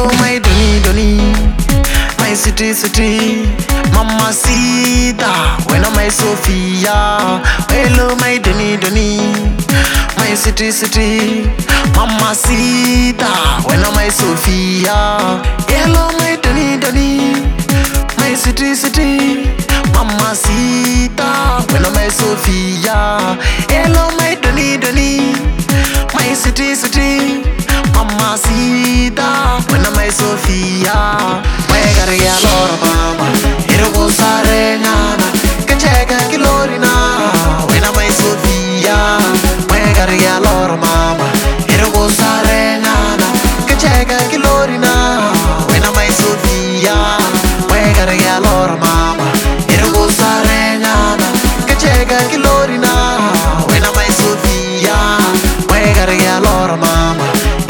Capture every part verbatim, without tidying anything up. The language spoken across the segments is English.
Hello, my Doni Doni, my city city, Mamacita, when am I Sophia? Hello, my Doni Doni, my city city, Mamacita, when am I Sophia? Hello, my Doni Doni, my city city, Mamacita, when am I Sophia? Hello, my Doni Doni, my city city, Mamacita, when am I Sophia? Why gotta get a lot of mama? It goes Sarena, Kachaka Kilorina, when am I Sophia? Why gotta get a lot of mama? It goes Sarena, Kachaka Kilorina, when am I Sophia? Why gotta get a lot of mama? It goes Sarena, Kachaka Kilorina, when am I Sophia? Why gotta get a lot of mama?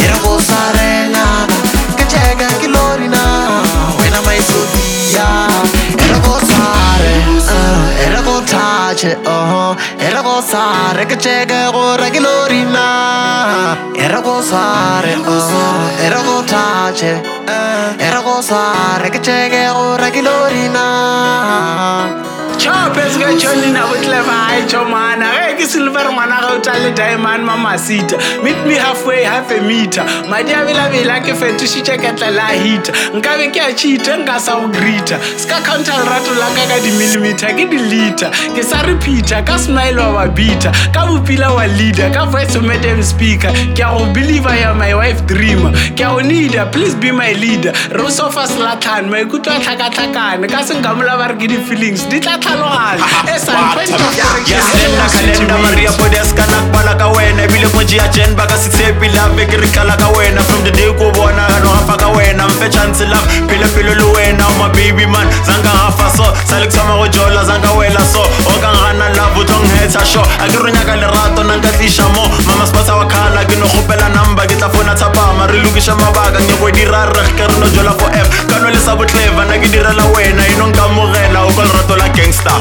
Oh, era gozare che c'è che ora che l'orina. Era gozare, oh, era gozare, era gozare che c'è che ora che l'orina. Ciao, pesca Johnny na butleva hai chomana. Hey, ke silver mana ga utale diamond Mamacita. Meet me halfway, half a meter. My dear vela vela ke fetushitse ka tla la hit. Nka be ke a cheat nka sa o greeter. Ska counter rato la ka ka di millimeter ke di liter. Ke sa repeater ka smile wa beater. Ka bopila wa leader, ka voice of madam speaker. Ke a go believe I am my wife dreamer. Ke a go need her, please be my leader. Roso fa slatan, my kutwa tlaka tlakane. Ka se ngamula ba re ke di feelings. Di tla Yasena kalenda Maria Podeska nakbala ka wena bile moji ajen baka sitsepi love ke rikala ka wena from the day ko bona no hafa ka wena mfe chance love pile pile lu wena my baby man zanga hafa so salekusama go jola zanga wela so o ka ngana love utong heta show akirunya ka lerato nanga tlisha mo mama spasa wa khala ke no gopela number ke tla fona tsapa ma re lukisha mabaka ke go dira reg ke no jola forever ka no le sa botleva na ke direla wena ino nka mogela o ka lerato la gangster.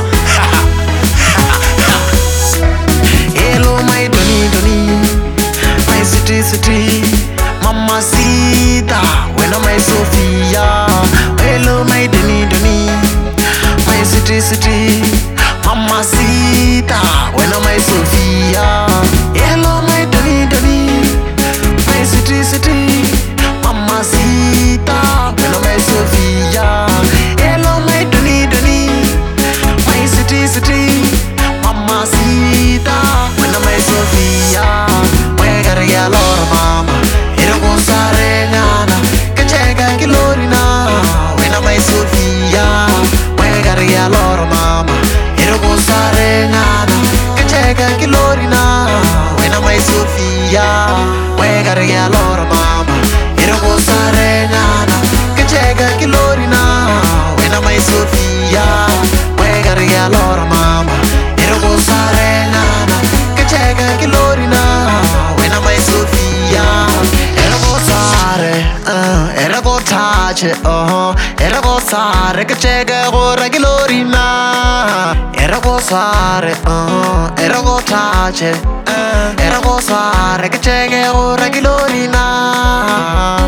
Hello, my Doni Doni, my city city, Mamacita, when am I Sophia? Hello, my Doni Doni, my city city, Mamacita, when am I Sophia? Hello, my Doni Doni, my city city, Mamacita, when am I Sophia? Hello, my Doni Doni, my city city, Mamacita, when am I Sophia? Why gotta get a lot of mama? It goes Sarena, Kachaka Kilorina, when am I Sophia? Why gotta get a lot of mama? It goes Sarena, Kachaka Kilorina, when am I Sophia? Why gotta get a lot of mama? It goes Sarena, Kachaka Kilorina, when am I Sophia? Why gotta get a lot of mama? It goes Sarena, Kachaka Kilorina, when am I Sophia? Era gozare, uh, era gozace, oh, era gozare che c'è che ora che l'orina. Era gozare, oh, era gozace, uh, era gozare che c'è che ora che l'orina.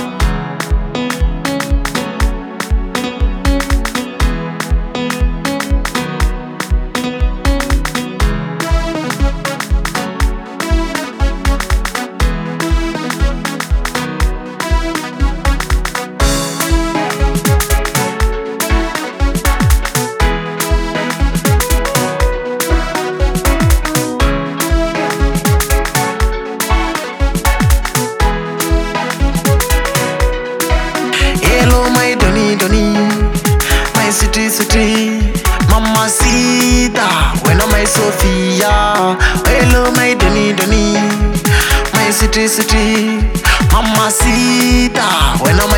City, city, Mamacita, when am I Sophia? Hello, my Doni Doni, my city, city, Mamacita, when am I